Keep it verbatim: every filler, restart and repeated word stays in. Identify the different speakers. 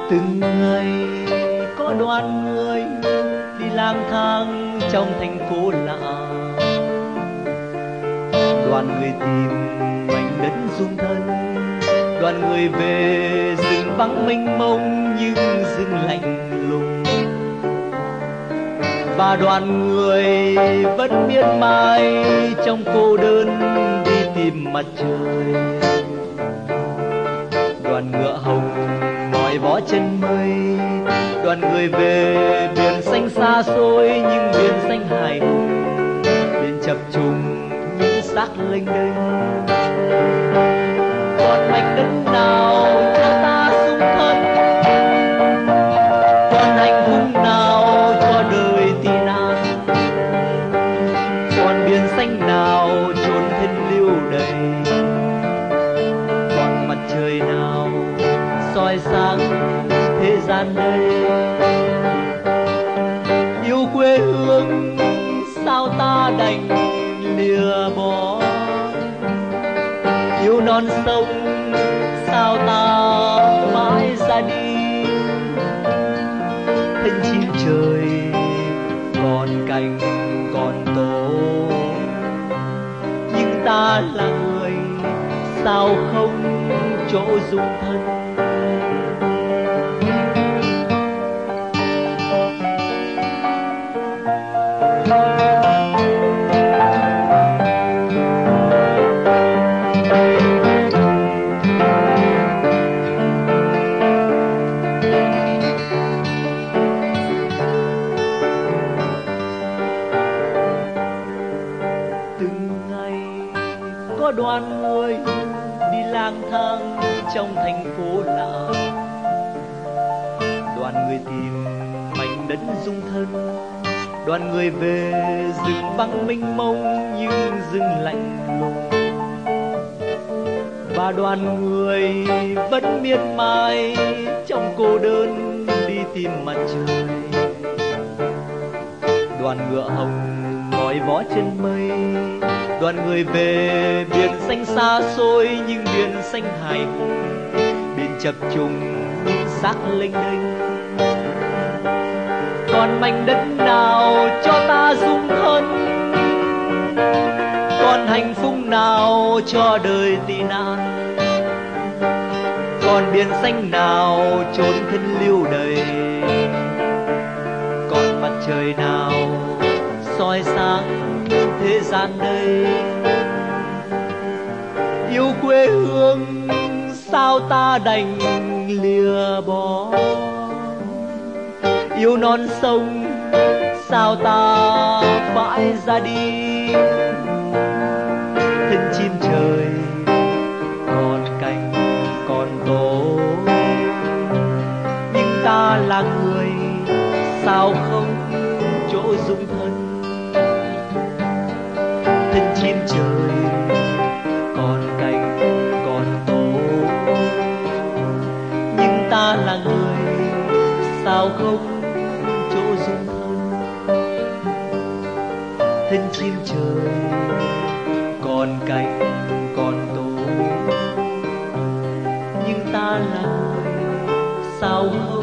Speaker 1: Từng ngày có đoàn người đi lang thang trong thành phố lạ, đoàn người tìm mảnh đất dung thân, đoàn người về rừng vắng mênh mông nhưng rừng lạnh lùng, và đoàn người vẫn miệt mài trong cô đơn đi tìm mặt trời. Đoàn ngựa hồng mỏi vó chân mây, đoàn người về biển xanh xa xôi nhưng biển xanh hài hùng, biển chập trùng những xác lênh đênh. Còn mảnh đất nào cho ta xung thân, còn hạnh phúc nào cho đời tì nạn, còn biển xanh nào chốn thân lưu đầy, còn mặt trời nào soi sáng thế gian đây. Yêu quê hương sao ta đành lìa bỏ, yêu non sông sao ta mãi ra đi. Thân chim trời còn cành còn tổ, nhưng ta là người sao không chỗ dung thân. Có đoàn người đi lang thang trong thành phố lạ, đoàn người tìm mảnh đất dung thân, đoàn người về rừng vắng mênh mông nhưng rừng lạnh lùng, và đoàn người vẫn miệt mài trong cô đơn đi tìm mặt trời. Đoàn ngựa hồng mỏi vó chân mây, đoàn người về biển xanh xa xôi nhưng biển xanh hài hùng, biển chập trùng những xác lênh đênh. Còn mảnh đất nào cho ta dung thân, còn hạnh phúc nào cho đời tị nạn, còn biển xanh nào chốn thân lưu đầy, còn mặt trời nào soi sáng thế gian đây. Yêu quê hương sao ta đành lìa bỏ, yêu non sông sao ta phải ra đi. Thân chim trời còn cành còn tổ, nhưng ta là người sao không chỗ dung thân. Thân chim trời còn cành còn tổ, nhưng ta là người sao không chỗ dung thân. Thân chim trời còn cành còn tổ, nhưng ta là người sao không